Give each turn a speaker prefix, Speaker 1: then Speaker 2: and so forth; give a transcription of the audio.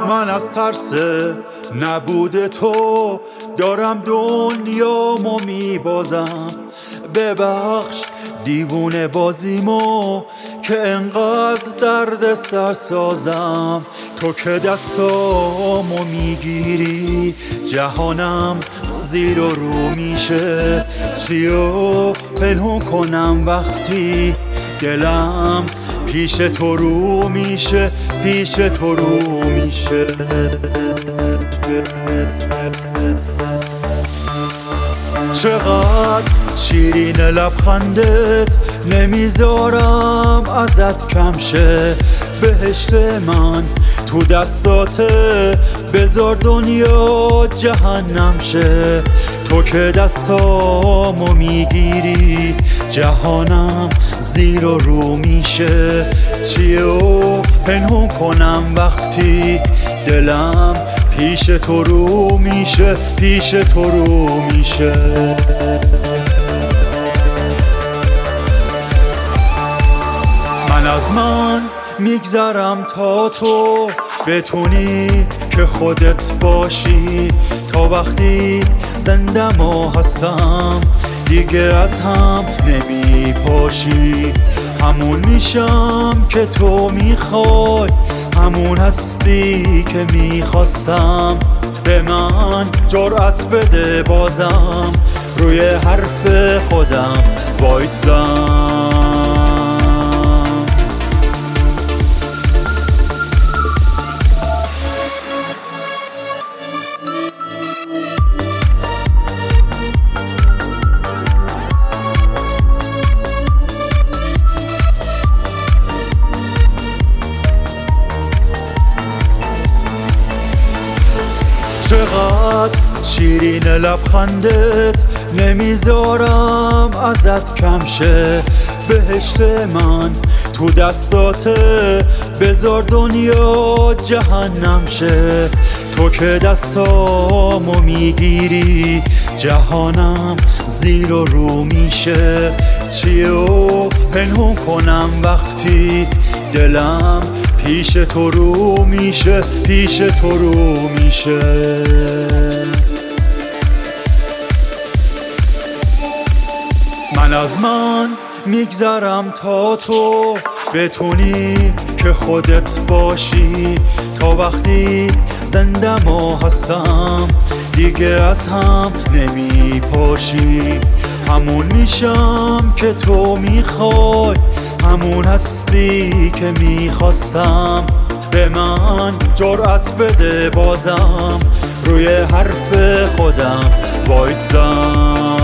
Speaker 1: من از ترس نبود تو دارم دنیامو میبازم. ببخش دیوونه بازیمو که انقدر درد سر سازم. تو که دستامو میگیری جهانم زیر و رو میشه. چیو پنهون کنم وقتی دلم پیش تو رو میشه، پیش تو رو میشه. چقدر شیرین لبخندت نمیذارم ازت کم شه. بهشت من تو دستاته بذار دنیا جهنم شه. تو که دستامو میگیری جهانم زیر و رو میشه. چیو پنهون کنم وقتی دلم پیش تو رو میشه، پیش تو رو میشه. من از من میگذرم تا تو بتونی که خودت باشی. تا وقتی زندم و هستم دیگه از هم نمی پاشی. همون میشم که تو میخوای، همون هستی که میخواستم. به من جرأت بده بازم روی حرف خودم وایسم. چقدر شیرین لبخندت نمیذارم ازت کم شه. بهشت من تو دستاته بذار دنیا جهنم شه. تو که دستامو میگیری جهانم زیر و رو میشه. چیو پنهون کنم وقتی دلم پیش تو رو میشه، پیش تو رو میشه. من از من میگذرم تا تو بتونی که خودت باشی. تا وقتی زندم و هستم دیگه از هم نمی پاشی. همون میشم که تو میخوای، همون هستی که میخواستم. به من جرأت بده بازم روی حرف خودم وایسم.